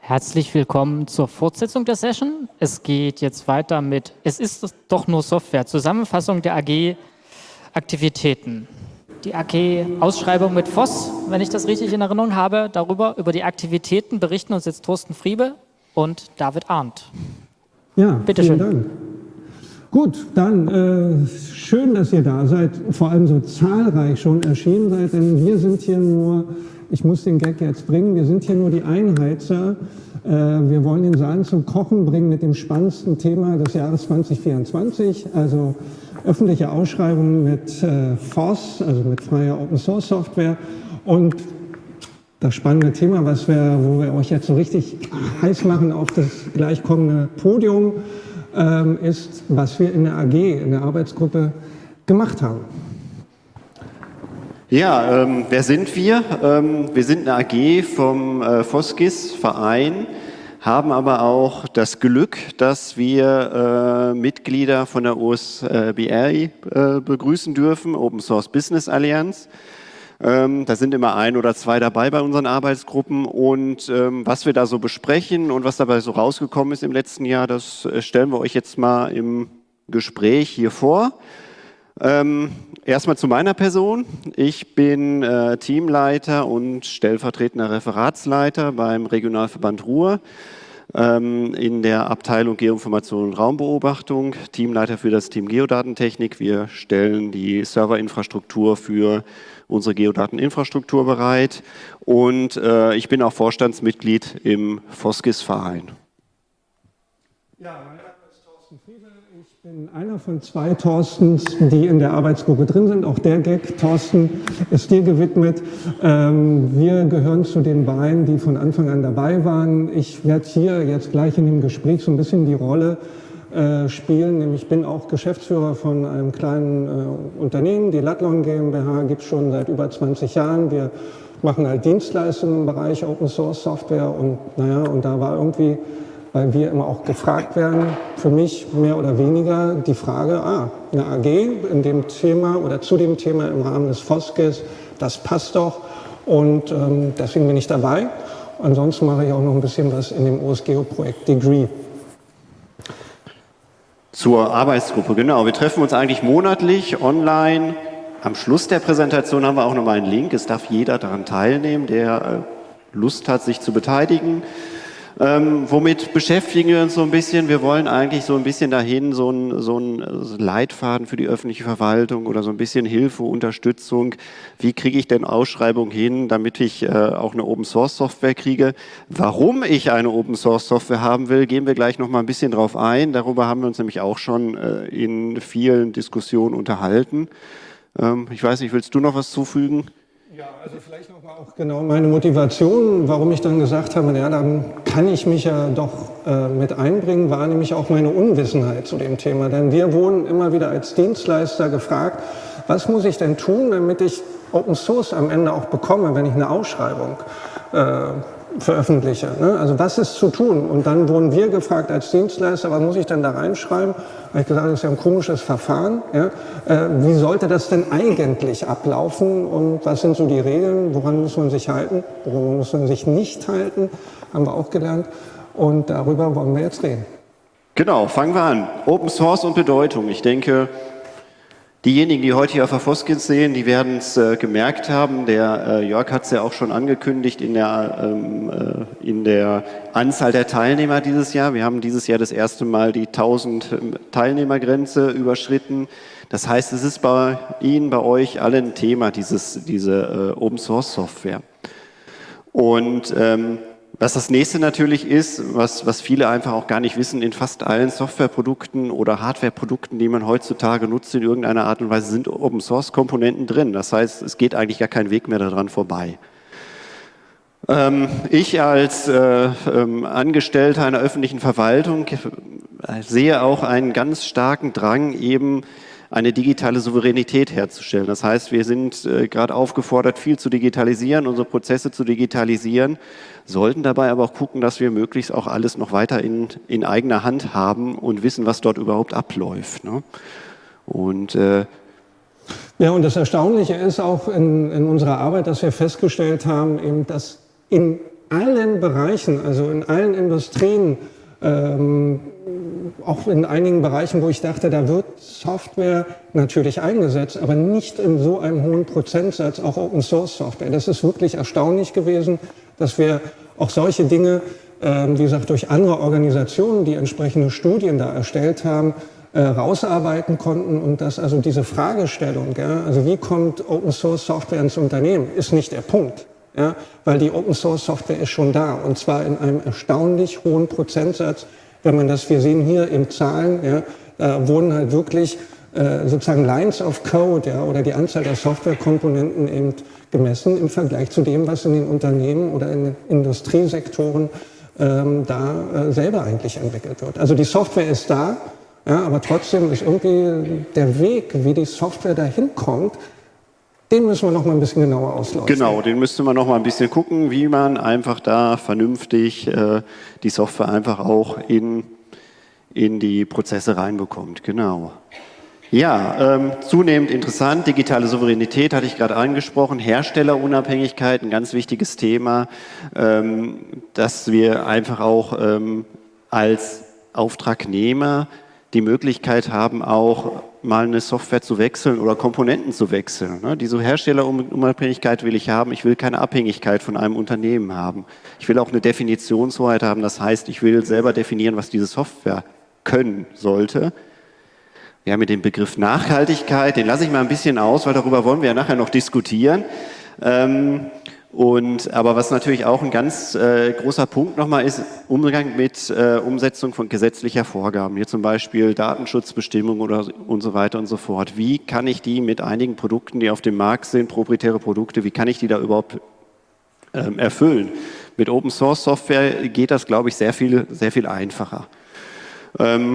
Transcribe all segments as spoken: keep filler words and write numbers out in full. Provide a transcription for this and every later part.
Herzlich willkommen zur Fortsetzung der Session. Es geht jetzt weiter mit Es ist doch nur Software. Zusammenfassung der A G-Aktivitäten. Die A G-Ausschreibung mit F O S, wenn ich das richtig in Erinnerung habe. Darüber, über die Aktivitäten berichten uns jetzt Thorsten Friebe und David Arndt. Ja, Bitte vielen schön. Dank. Gut, dann äh, schön, dass ihr da seid, vor allem so zahlreich schon erschienen seid, denn wir sind hier nur, ich muss den Gag jetzt bringen, wir sind hier nur die Einheizer. Äh, wir wollen den Saal zum Kochen bringen mit dem spannendsten Thema des Jahres zwanzig vierundzwanzig, also öffentliche Ausschreibungen mit äh, F O S, also mit freier Open Source Software, und das spannende Thema, was wir, wo wir euch jetzt so richtig heiß machen auf das gleich kommende Podium, ähm, ist, was wir in der A G, in der Arbeitsgruppe gemacht haben. Ja, ähm, wer sind wir? Ähm, wir sind eine A G vom äh, Foskis-Verein, haben aber auch das Glück, dass wir äh, Mitglieder von der O S B R äh, begrüßen dürfen, Open Source Business Allianz. Ähm, da sind immer ein oder zwei dabei bei unseren Arbeitsgruppen, und ähm, was wir da so besprechen und was dabei so rausgekommen ist im letzten Jahr, das äh, stellen wir euch jetzt mal im Gespräch hier vor. Ähm, erstmal zu meiner Person. Ich bin äh, Teamleiter und stellvertretender Referatsleiter beim Regionalverband Ruhr ähm, in der Abteilung Geoinformation und Raumbeobachtung, Teamleiter für das Team Geodatentechnik. Wir stellen die Serverinfrastruktur für unsere Geodateninfrastruktur bereit, und äh, ich bin auch Vorstandsmitglied im Foskis-Verein. Ja, mein Name ist Thorsten Friebe. Ich bin einer von zwei Thorstens, die in der Arbeitsgruppe drin sind. Auch der Gag, Thorsten, ist dir gewidmet. Ähm, wir gehören zu den beiden, die von Anfang an dabei waren. Ich werde hier jetzt gleich in dem Gespräch so ein bisschen die Rolle äh, spielen. Nämlich ich bin auch Geschäftsführer von einem kleinen äh, Unternehmen. Die Latlon GmbH gibt es schon seit über zwanzig Jahren. Wir machen halt Dienstleistungen im Bereich Open Source Software, und naja, und da war irgendwie, weil wir immer auch gefragt werden, für mich mehr oder weniger die Frage, ah, eine A G in dem Thema oder zu dem Thema im Rahmen des Foskis, das passt doch, und ähm, deswegen bin ich dabei. Ansonsten mache ich auch noch ein bisschen was in dem O S Geo-Projekt Degree. Zur Arbeitsgruppe, genau. Wir treffen uns eigentlich monatlich online. Am Schluss der Präsentation haben wir auch nochmal einen Link. Es darf jeder daran teilnehmen, der äh, Lust hat, sich zu beteiligen. Ähm, womit beschäftigen wir uns so ein bisschen? Wir wollen eigentlich so ein bisschen dahin, so ein, so ein Leitfaden für die öffentliche Verwaltung oder so ein bisschen Hilfe, Unterstützung. Wie kriege ich denn Ausschreibung hin, damit ich äh, auch eine Open Source Software kriege? Warum ich eine Open Source Software haben will, gehen wir gleich noch mal ein bisschen drauf ein. Darüber haben wir uns nämlich auch schon äh, in vielen Diskussionen unterhalten. Ähm, ich weiß nicht, willst du noch was zufügen? Ja, also vielleicht noch mal auch genau meine Motivation, warum ich dann gesagt habe, ja, dann kann ich mich ja doch äh, mit einbringen, war nämlich auch meine Unwissenheit zu dem Thema. Denn wir wurden immer wieder als Dienstleister gefragt, was muss ich denn tun, damit ich Open Source am Ende auch bekomme, wenn ich eine Ausschreibung äh, veröffentliche. Ne? Also was ist zu tun? Und dann wurden wir gefragt als Dienstleister, was muss ich denn da reinschreiben? Da habe ich gesagt, das ist ja ein komisches Verfahren. Ja? Äh, wie sollte das denn eigentlich ablaufen? Und was sind so die Regeln? Woran muss man sich halten? Woran muss man sich nicht halten? Haben wir auch gelernt. Und darüber wollen wir jetzt reden. Genau, fangen wir an. Open Source und Bedeutung. Ich denke, diejenigen, die heute hier auf der Foskis sehen, die werden es äh, gemerkt haben. Der äh, Jörg hat es ja auch schon angekündigt in der, ähm, äh, in der Anzahl der Teilnehmer dieses Jahr. Wir haben dieses Jahr das erste Mal die tausend Teilnehmergrenze überschritten. Das heißt, es ist bei Ihnen, bei euch allen ein Thema, dieses, diese äh, Open Source Software. Und ähm, was das nächste natürlich ist, was, was viele einfach auch gar nicht wissen, in fast allen Softwareprodukten oder Hardwareprodukten, die man heutzutage nutzt, in irgendeiner Art und Weise sind Open-Source-Komponenten drin. Das heißt, es geht eigentlich gar kein Weg mehr daran vorbei. Ähm, ich als äh, ähm, Angestellter einer öffentlichen Verwaltung äh, sehe auch einen ganz starken Drang, eben eine digitale Souveränität herzustellen. Das heißt, wir sind äh, gerade aufgefordert, viel zu digitalisieren, unsere Prozesse zu digitalisieren, sollten dabei aber auch gucken, dass wir möglichst auch alles noch weiter in, in eigener Hand haben und wissen, was dort überhaupt abläuft. Ne? Und äh, ja, und das Erstaunliche ist auch in, in unserer Arbeit, dass wir festgestellt haben, eben, dass in allen Bereichen, also in allen Industrien, ähm, auch in einigen Bereichen, wo ich dachte, da wird Software natürlich eingesetzt, aber nicht in so einem hohen Prozentsatz, auch Open-Source-Software. Das ist wirklich erstaunlich gewesen, dass wir auch solche Dinge, äh, wie gesagt, durch andere Organisationen, die entsprechende Studien da erstellt haben, äh, rausarbeiten konnten und dass also diese Fragestellung, ja, also wie kommt Open-Source-Software ins Unternehmen, ist nicht der Punkt. Ja, weil die Open-Source-Software ist schon da und zwar in einem erstaunlich hohen Prozentsatz. Wenn man das, wir sehen hier in Zahlen, ja, da wurden halt wirklich äh, sozusagen Lines of Code, ja, oder die Anzahl der Softwarekomponenten eben gemessen im Vergleich zu dem, was in den Unternehmen oder in den Industriesektoren ähm, da äh, selber eigentlich entwickelt wird. Also die Software ist da, ja, aber trotzdem ist irgendwie der Weg, wie die Software dahin kommt, den müssen wir noch mal ein bisschen genauer ausleuchten. Genau, den müsste man noch mal ein bisschen gucken, wie man einfach da vernünftig äh, die Software einfach auch in, in die Prozesse reinbekommt. Genau. Ja, ähm, zunehmend interessant, digitale Souveränität hatte ich gerade angesprochen, Herstellerunabhängigkeit, ein ganz wichtiges Thema, ähm, dass wir einfach auch ähm, als Auftragnehmer die Möglichkeit haben, auch mal eine Software zu wechseln oder Komponenten zu wechseln. Ne? Diese Herstellerunabhängigkeit will ich haben. Ich will keine Abhängigkeit von einem Unternehmen haben. Ich will auch eine Definitionshoheit haben. Das heißt, ich will selber definieren, was diese Software können sollte. Wir haben hier den Begriff Nachhaltigkeit. Den lasse ich mal ein bisschen aus, weil darüber wollen wir ja nachher noch diskutieren. Ähm, Und, aber was natürlich auch ein ganz äh, großer Punkt nochmal ist, Umgang mit äh, Umsetzung von gesetzlicher Vorgaben. Hier zum Beispiel Datenschutzbestimmungen oder und so weiter und so fort. Wie kann ich die mit einigen Produkten, die auf dem Markt sind, proprietäre Produkte, wie kann ich die da überhaupt ähm, erfüllen? Mit Open Source Software geht das, glaube ich, sehr viel, sehr viel einfacher. Ähm,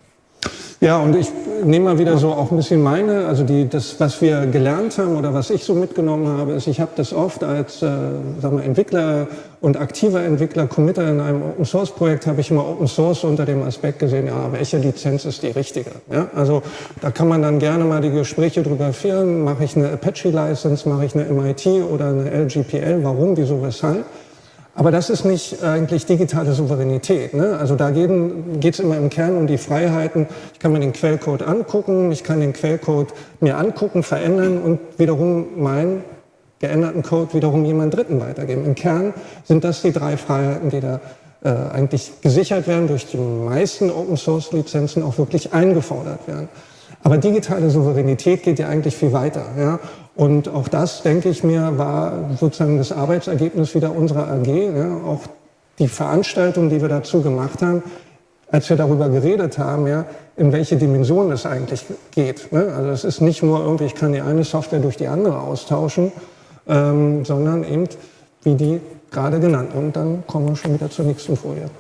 Ja, und ich nehme mal wieder so auch ein bisschen meine, also die, das, was wir gelernt haben oder was ich so mitgenommen habe, ist, ich habe das oft als äh, sagen wir, Entwickler und aktiver Entwickler, Committer in einem Open-Source-Projekt, habe ich immer Open Source unter dem Aspekt gesehen, ja, welche Lizenz ist die richtige? Ja, also da kann man dann gerne mal die Gespräche drüber führen, mache ich eine Apache-License, mache ich eine M I T oder eine L G P L, warum, wieso, weshalb? Aber das ist nicht eigentlich digitale Souveränität. Ne? Also da geht es immer im Kern um die Freiheiten. Ich kann mir den Quellcode angucken, ich kann den Quellcode mir angucken, verändern und wiederum meinen geänderten Code wiederum jemand Dritten weitergeben. Im Kern sind das die drei Freiheiten, die da äh, eigentlich gesichert werden, durch die meisten Open-Source-Lizenzen auch wirklich eingefordert werden. Aber digitale Souveränität geht ja eigentlich viel weiter. Ja? Und auch das, denke ich mir, war sozusagen das Arbeitsergebnis wieder unserer A G. Ja? Auch die Veranstaltung, die wir dazu gemacht haben, als wir darüber geredet haben, ja, in welche Dimension es eigentlich geht. Ne? Also es ist nicht nur irgendwie, ich kann die eine Software durch die andere austauschen, ähm, sondern eben wie die gerade genannt. Und dann kommen wir schon wieder zur nächsten Folie.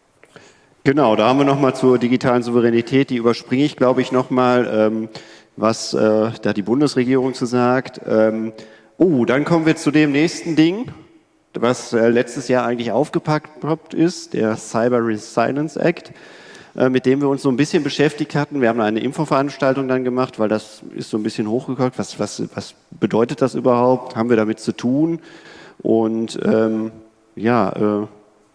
Genau, da haben wir nochmal zur digitalen Souveränität, die überspringe ich, glaube ich, nochmal, ähm, was äh, da die Bundesregierung zu sagt. Ähm, oh, dann kommen wir zu dem nächsten Ding, was äh, letztes Jahr eigentlich aufgepackt ist, der Cyber Resilience Act, äh, mit dem wir uns so ein bisschen beschäftigt hatten. Wir haben eine Infoveranstaltung dann gemacht, weil das ist so ein bisschen hochgekocht. Was, was, was bedeutet das überhaupt? Haben wir damit zu tun? Und ähm, ja, äh,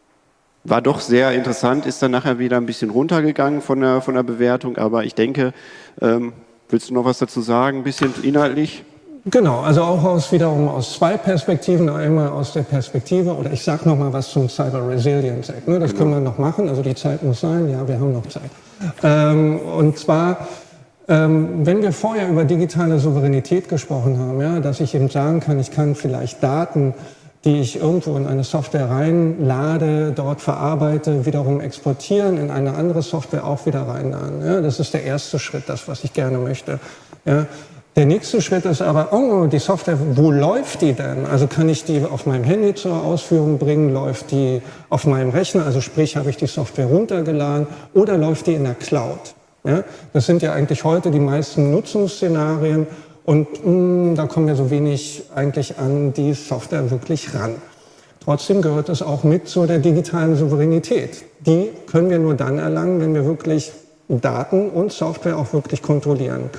war doch sehr interessant, ist dann nachher wieder ein bisschen runtergegangen von der, von der Bewertung, aber ich denke, ähm, willst du noch was dazu sagen, ein bisschen inhaltlich? Genau, also auch aus, wiederum aus zwei Perspektiven, einmal aus der Perspektive, oder ich sage noch mal was zum Cyber Resilience Act, ne? Das genau. Können wir noch machen, also die Zeit muss sein, ja, wir haben noch Zeit. Ähm, und zwar, ähm, wenn wir vorher über digitale Souveränität gesprochen haben, ja, dass ich eben sagen kann, ich kann vielleicht Daten, die ich irgendwo in eine Software reinlade, dort verarbeite, wiederum exportieren, in eine andere Software auch wieder reinladen. Ja, das ist der erste Schritt, das, was ich gerne möchte. Ja, der nächste Schritt ist aber, oh, die Software, wo läuft die denn? Also kann ich die auf meinem Handy zur Ausführung bringen? Läuft die auf meinem Rechner? Also sprich, habe ich die Software runtergeladen oder läuft die in der Cloud? Ja, das sind ja eigentlich heute die meisten Nutzungsszenarien. Und mh, da kommen wir so wenig eigentlich an die Software wirklich ran. Trotzdem gehört es auch mit zu der digitalen Souveränität. Die können wir nur dann erlangen, wenn wir wirklich Daten und Software auch wirklich kontrollieren können.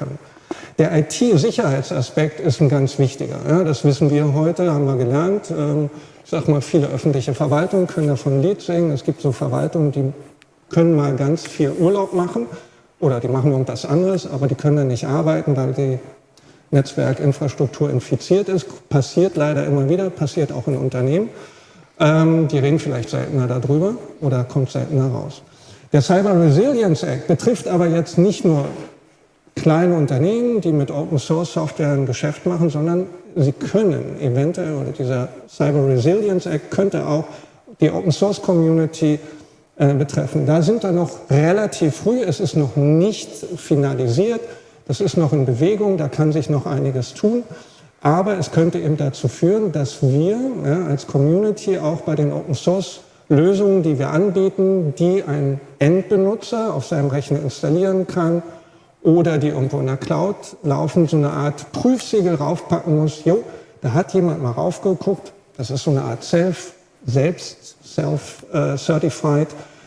Der I T-Sicherheitsaspekt ist ein ganz wichtiger. Ja, das wissen wir heute, haben wir gelernt. Ich sage mal, viele öffentliche Verwaltungen können davon ein Lied singen. Es gibt so Verwaltungen, die können mal ganz viel Urlaub machen oder die machen irgendwas anderes, aber die können dann nicht arbeiten, weil die Netzwerkinfrastruktur infiziert ist. Passiert leider immer wieder, passiert auch in Unternehmen. Ähm, die reden vielleicht seltener darüber oder kommt seltener raus. Der Cyber Resilience Act betrifft aber jetzt nicht nur kleine Unternehmen, die mit Open Source Software ein Geschäft machen, sondern sie können eventuell, oder dieser Cyber Resilience Act könnte auch die Open Source Community äh, betreffen. Da sind wir noch relativ früh, es ist noch nicht finalisiert, das ist noch in Bewegung, da kann sich noch einiges tun, aber es könnte eben dazu führen, dass wir ja, als Community auch bei den Open Source Lösungen, die wir anbieten, die ein Endbenutzer auf seinem Rechner installieren kann, oder die irgendwo in der Cloud laufen, so eine Art Prüfsiegel raufpacken muss. Jo, da hat jemand mal raufgeguckt. Das ist so eine Art Self, selbst Self-Certified.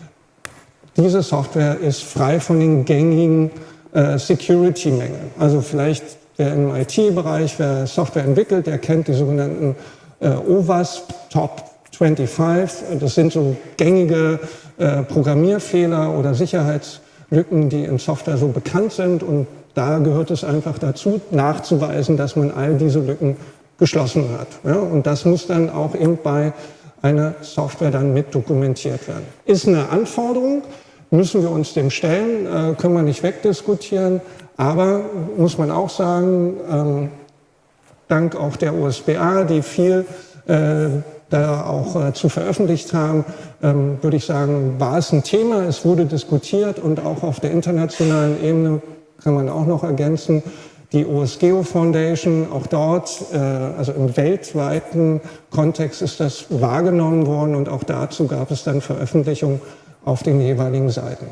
Diese Software ist frei von den gängigen äh, Security-Mängeln. Also vielleicht wer im I T-Bereich, wer Software entwickelt, der kennt die sogenannten äh, O W A S P Top fünfundzwanzig. Das sind so gängige äh, Programmierfehler oder Sicherheits Lücken, die in Software so bekannt sind, und da gehört es einfach dazu, nachzuweisen, dass man all diese Lücken geschlossen hat. Ja, und das muss dann auch eben bei einer Software dann mit dokumentiert werden. Ist eine Anforderung, müssen wir uns dem stellen, äh, können wir nicht wegdiskutieren, aber muss man auch sagen, ähm, dank auch der O S B A, die viel äh, da auch äh, zu veröffentlicht haben, ähm, würde ich sagen, war es ein Thema, es wurde diskutiert, und auch auf der internationalen Ebene kann man auch noch ergänzen, die O S G E O Foundation, auch dort, äh, also im weltweiten Kontext ist das wahrgenommen worden, und auch dazu gab es dann Veröffentlichungen auf den jeweiligen Seiten.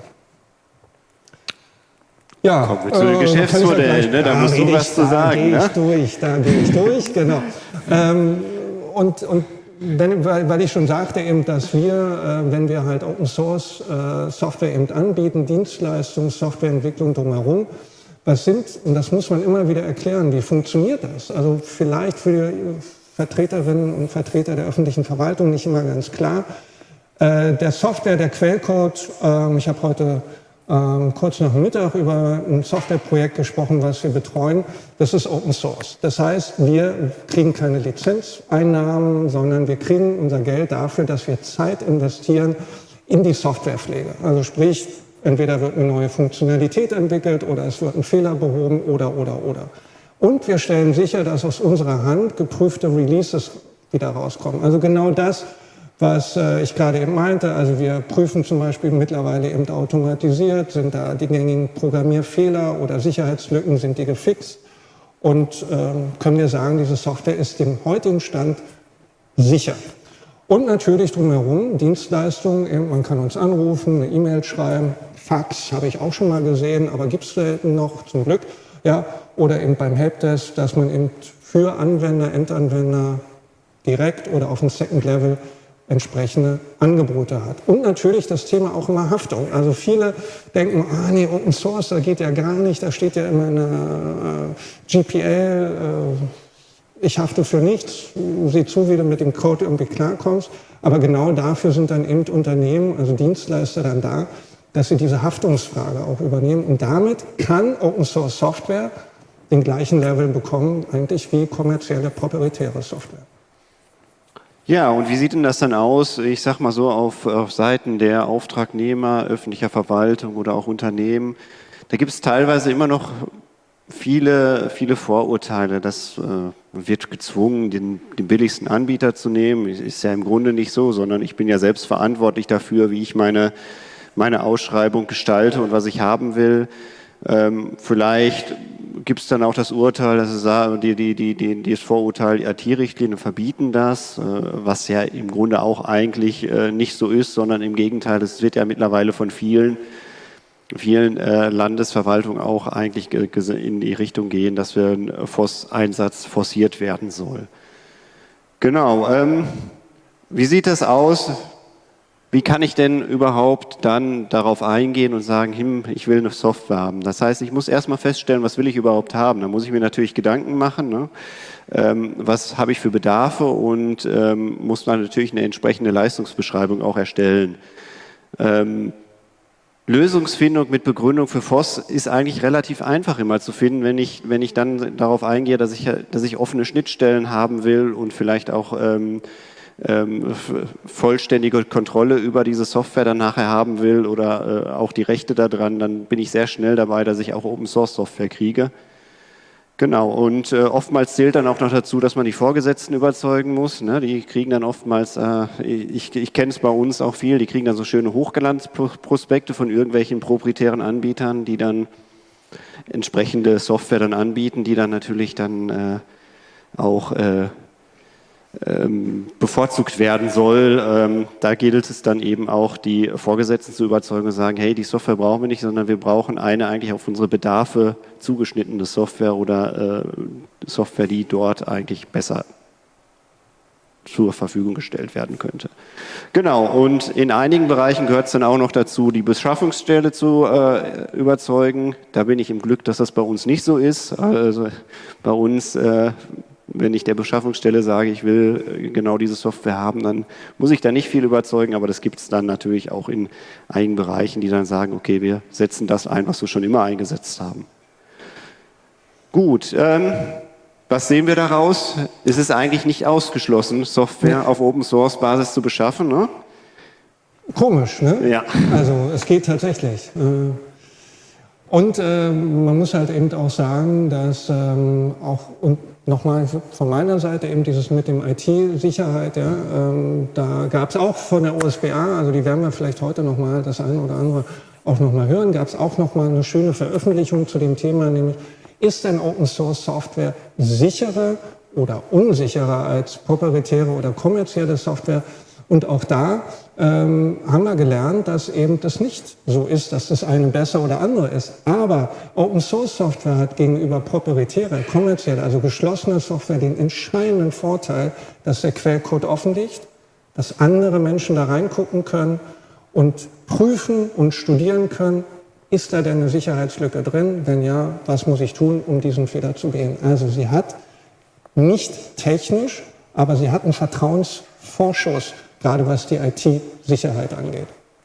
Ja, kommen wir zu den äh, Geschäftsmodellen, ne? Da musst du was zu sagen. Da gehe ich durch, da gehe ich durch, genau. ähm, und, und Wenn, weil ich schon sagte eben, dass wir, wenn wir halt Open Source Software eben anbieten, Dienstleistungen, Softwareentwicklung drumherum, was sind, und das muss man immer wieder erklären, wie funktioniert das? Also vielleicht für die Vertreterinnen und Vertreter der öffentlichen Verwaltung nicht immer ganz klar. Der Software, der Quellcode, ich habe heute ähm, kurz nach dem Mittag über ein Softwareprojekt gesprochen, was wir betreuen. Das ist Open Source. Das heißt, wir kriegen keine Lizenzeinnahmen, sondern wir kriegen unser Geld dafür, dass wir Zeit investieren in die Softwarepflege. Also sprich, entweder wird eine neue Funktionalität entwickelt oder es wird ein Fehler behoben oder, oder, oder. Und wir stellen sicher, dass aus unserer Hand geprüfte Releases wieder rauskommen. Also genau das, was äh, ich gerade eben meinte. Also wir prüfen zum Beispiel mittlerweile eben automatisiert, sind da die gängigen Programmierfehler oder Sicherheitslücken, sind die gefixt. Und ähm, können wir sagen, diese Software ist dem heutigen Stand sicher. Und natürlich drumherum Dienstleistungen, eben, man kann uns anrufen, eine E-Mail schreiben, Fax habe ich auch schon mal gesehen, aber gibt es selten noch, zum Glück. Ja, oder eben beim Helpdesk, dass man eben für Anwender, Endanwender direkt oder auf dem Second Level entsprechende Angebote hat. Und natürlich das Thema auch immer Haftung. Also viele denken, ah nee, Open Source, da geht ja gar nicht, da steht ja immer eine äh, G P L, äh, ich hafte für nichts, sieh zu, wie du mit dem Code irgendwie klarkommst. Aber genau dafür sind dann eben Unternehmen, also Dienstleister dann da, dass sie diese Haftungsfrage auch übernehmen. Und damit kann Open Source Software den gleichen Level bekommen, eigentlich wie kommerzielle proprietäre Software. Ja, und wie sieht denn das dann aus, ich sag mal so, auf, auf Seiten der Auftragnehmer, öffentlicher Verwaltung oder auch Unternehmen? Da gibt es teilweise immer noch viele, viele Vorurteile. Das äh, wird gezwungen, den, den billigsten Anbieter zu nehmen. Ist ja im Grunde nicht so, sondern ich bin ja selbst verantwortlich dafür, wie ich meine, meine Ausschreibung gestalte und was ich haben will. Ähm, vielleicht gibt es dann auch das Urteil, dass es die, die, die, die, das Vorurteil, die I T-Richtlinien verbieten das, äh, was ja im Grunde auch eigentlich äh, nicht so ist, sondern im Gegenteil, es wird ja mittlerweile von vielen, vielen äh, Landesverwaltungen auch eigentlich in die Richtung gehen, dass wir ein F O S-Einsatz forciert werden soll. Genau. Ähm, wie sieht das aus? wie kann ich denn überhaupt dann darauf eingehen und sagen, hm, ich will eine Software haben? Das heißt, ich muss erstmal feststellen, was will ich überhaupt haben? Da muss ich mir natürlich Gedanken machen, ne? ähm, was habe ich für Bedarfe und ähm, muss dann natürlich eine entsprechende Leistungsbeschreibung auch erstellen. Ähm, Lösungsfindung mit Begründung für F O S ist eigentlich relativ einfach immer zu finden, wenn ich, wenn ich dann darauf eingehe, dass ich, dass ich offene Schnittstellen haben will und vielleicht auch ähm, ähm, vollständige Kontrolle über diese Software dann nachher haben will oder äh, auch die Rechte daran, dann bin ich sehr schnell dabei, dass ich auch Open-Source-Software kriege. Genau, und äh, oftmals zählt dann auch noch dazu, dass man die Vorgesetzten überzeugen muss. Ne? Die kriegen dann oftmals, äh, ich, ich kenne es bei uns auch viel, die kriegen dann so schöne Hochglanzprospekte von irgendwelchen proprietären Anbietern, die dann entsprechende Software dann anbieten, die dann natürlich dann äh, auch äh, ähm, bevorzugt werden soll. Ähm, da gilt es dann eben auch, die Vorgesetzten zu überzeugen und sagen, hey, die Software brauchen wir nicht, sondern wir brauchen eine eigentlich auf unsere Bedarfe zugeschnittene Software oder äh, Software, die dort eigentlich besser zur Verfügung gestellt werden könnte. Genau, und in einigen Bereichen gehört es dann auch noch dazu, die Beschaffungsstelle zu äh, überzeugen. Da bin ich im Glück, dass das bei uns nicht so ist. Also bei uns äh, wenn ich der Beschaffungsstelle sage, ich will genau diese Software haben, dann muss ich da nicht viel überzeugen, aber das gibt es dann natürlich auch in einigen Bereichen, die dann sagen, okay, wir setzen das ein, was wir schon immer eingesetzt haben. Gut, ähm, was sehen wir daraus? Es ist eigentlich nicht ausgeschlossen, Software auf Open-Source-Basis zu beschaffen, ne? Komisch, ne? Ja. Also es geht tatsächlich. Und äh, man muss halt eben auch sagen, dass ähm, auch, und nochmal von meiner Seite eben dieses mit dem I T-Sicherheit, ja, ähm, da gab es auch von der O S B A, also die werden wir vielleicht heute nochmal das eine oder andere auch nochmal hören, gab es auch nochmal eine schöne Veröffentlichung zu dem Thema, nämlich ist denn Open-Source-Software sicherer oder unsicherer als proprietäre oder kommerzielle Software? Und auch da ähm, haben wir gelernt, dass eben das nicht so ist, dass das eine besser oder andere ist. Aber Open-Source-Software hat gegenüber proprietärer, kommerzieller, also geschlossener Software den entscheidenden Vorteil, dass der Quellcode offen liegt, dass andere Menschen da reingucken können und prüfen und studieren können, ist da denn eine Sicherheitslücke drin? Wenn ja, was muss ich tun, um diesen Fehler zu begehen? Also sie hat nicht technisch, aber sie hat einen Vertrauensvorschuss, gerade was die I T-Sicherheit angeht.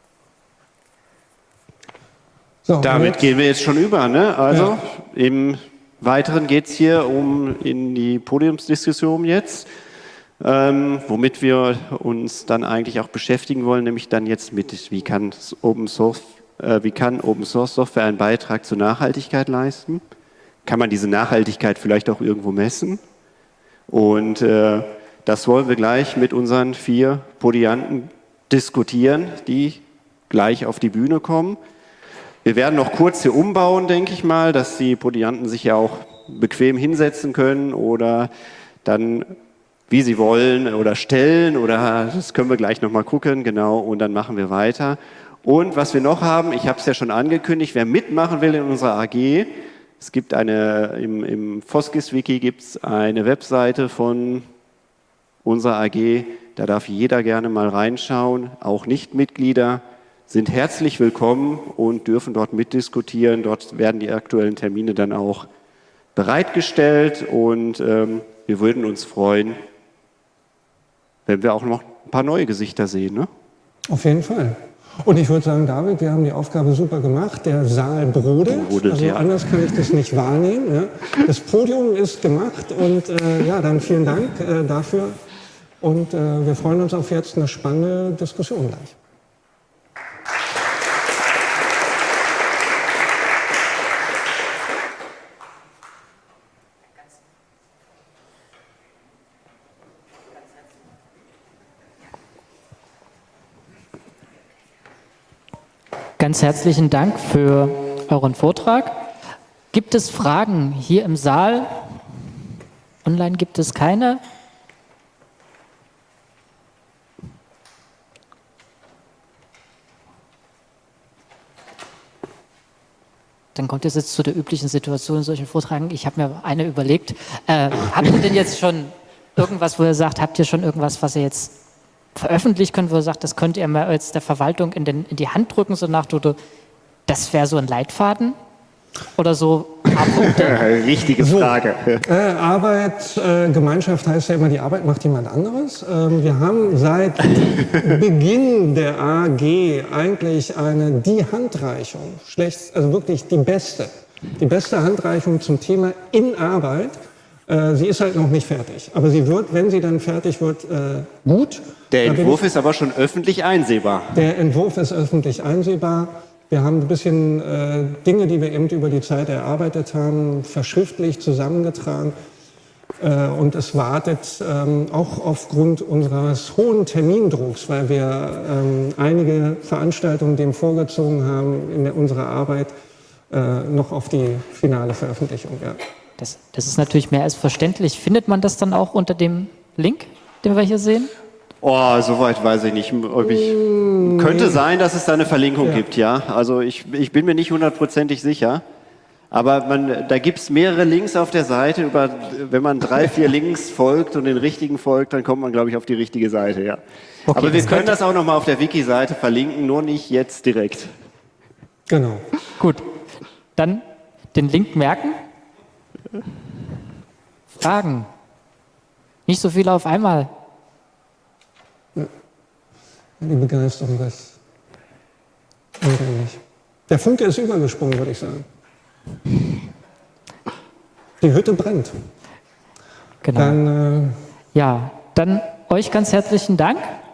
So, damit gehen wir jetzt schon über, ne? Also ja. Im Weiteren geht es hier um in die Podiumsdiskussion jetzt, ähm, womit wir uns dann eigentlich auch beschäftigen wollen, nämlich dann jetzt mit, wie kann Open Source, äh, wie kann Open Source Software einen Beitrag zur Nachhaltigkeit leisten? Kann man diese Nachhaltigkeit vielleicht auch irgendwo messen? Und äh, das wollen wir gleich mit unseren vier Podianten diskutieren, die gleich auf die Bühne kommen. Wir werden noch kurz hier umbauen, denke ich mal, dass die Podianten sich ja auch bequem hinsetzen können oder dann, wie sie wollen, oder stellen, oder das können wir gleich nochmal gucken, genau, und dann machen wir weiter. Und was wir noch haben, ich habe es ja schon angekündigt, wer mitmachen will in unserer A G, es gibt eine, im, im Foskis-Wiki gibt es eine Webseite von unserer A G, da darf jeder gerne mal reinschauen, auch Nichtmitglieder sind herzlich willkommen und dürfen dort mitdiskutieren. Dort werden die aktuellen Termine dann auch bereitgestellt und ähm, wir würden uns freuen, wenn wir auch noch ein paar neue Gesichter sehen. Ne? Auf jeden Fall. Und ich würde sagen, David, wir haben die Aufgabe super gemacht. Der Saal brodelt, brodelt also ja. Anders kann ich das nicht wahrnehmen. Ja. Das Podium ist gemacht und äh, ja, dann vielen Dank äh, dafür. Und äh, wir freuen uns auf jetzt eine spannende Diskussion gleich. Ganz herzlichen Dank für euren Vortrag. Gibt es Fragen hier im Saal? Online gibt es keine. Dann kommt es jetzt zu der üblichen Situation in solchen Vorträgen. Ich habe mir eine überlegt. Äh, habt ihr denn jetzt schon irgendwas, wo ihr sagt, habt ihr schon irgendwas, was ihr jetzt veröffentlicht, können wir sagen, das könnt ihr mal jetzt der Verwaltung in, den, in die Hand drücken, so nach Motto, das wäre so ein Leitfaden? Oder so ein paar Punkte? Richtige Frage. Äh, Arbeit, äh, Gemeinschaft heißt ja immer, die Arbeit macht jemand anderes. Ähm, wir haben seit Beginn der A G eigentlich eine, die Handreichung, schlecht, also wirklich die beste, die beste Handreichung zum Thema in Arbeit. Äh, sie ist halt noch nicht fertig, aber sie wird, wenn sie dann fertig wird, äh, gut. Der Da bin Entwurf ich- ist aber schon öffentlich einsehbar. Der Entwurf ist öffentlich einsehbar. Wir haben ein bisschen äh, Dinge, die wir eben über die Zeit erarbeitet haben, verschriftlicht zusammengetragen. Äh, und es wartet ähm, auch aufgrund unseres hohen Termindrucks, weil wir ähm, einige Veranstaltungen dem vorgezogen haben in der, unserer Arbeit, äh, noch auf die finale Veröffentlichung. Ja. Das, das ist natürlich mehr als verständlich. Findet man das dann auch unter dem Link, den wir hier sehen? Oh, soweit weiß ich nicht. Ob ich, könnte sein, dass es da eine Verlinkung Ja. gibt, ja. Also ich, ich bin mir nicht hundertprozentig sicher. Aber man, da gibt es mehrere Links auf der Seite. Über, wenn man drei, vier Links folgt und den richtigen folgt, dann kommt man, glaube ich, auf die richtige Seite, ja. Okay, Aber wir das können könnte- das auch nochmal auf der Wiki-Seite verlinken, nur nicht jetzt direkt. Genau. Gut, dann den Link merken. Fragen. Nicht so viele auf einmal. Die Begeisterung ist unheimlich. Der Funke ist übergesprungen, würde ich sagen. Die Hütte brennt. Genau. Dann äh, Ja, dann euch ganz herzlichen Dank.